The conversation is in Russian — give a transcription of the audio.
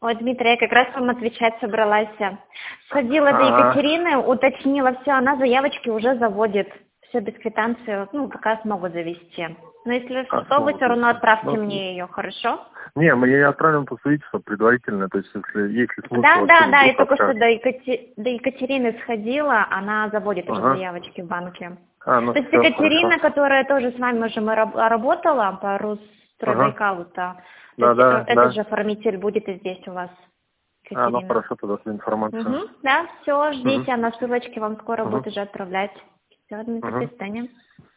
Ой, Дмитрий, я как раз вам отвечать собралась. Сходила до Ага. Екатерины, уточнила все, она заявочки уже заводит. Все без квитанции, ну, пока смогут завести. Но если что, вы Смогут все равно завести. отправьте Ну, мне ее, хорошо? не, мы ей отправим по свидетельству предварительно, то есть если смысл Да, вообще да, да, я вдруг только что общаться. до Екатерины сходила, она заводит уже Ага. заявочки в банке. Ну То есть все, хорошо. Екатерина, которая тоже с вами уже работала по Ага. Русстройбайкалу-то, то есть Да. этот же оформитель будет и здесь у вас, Ну Екатерина. хорошо, тогда за информацию. Угу, да, все, Угу. ждите, она ссылочки вам скоро Угу. будет уже отправлять. Все, Дмитрий, Угу. до свидания.